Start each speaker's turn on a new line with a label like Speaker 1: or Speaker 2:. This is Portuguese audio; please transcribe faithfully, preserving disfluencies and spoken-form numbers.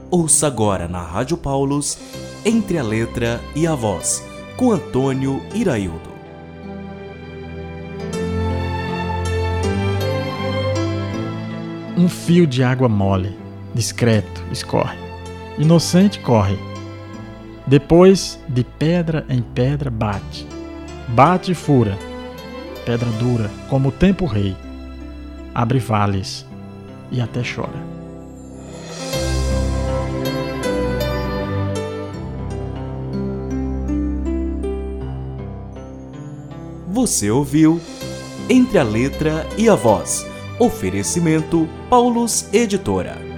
Speaker 1: Ouça agora na Rádio Paulus, Entre a Letra e a Voz, com Antônio Iraildo.
Speaker 2: Um fio de água mole, discreto, escorre. Inocente corre. Depois, de pedra em pedra bate. Bate e fura. Pedra dura, como o tempo rei. Abre vales e até chora.
Speaker 1: Você ouviu Entre a Letra e a Voz. Oferecimento Paulus Editora.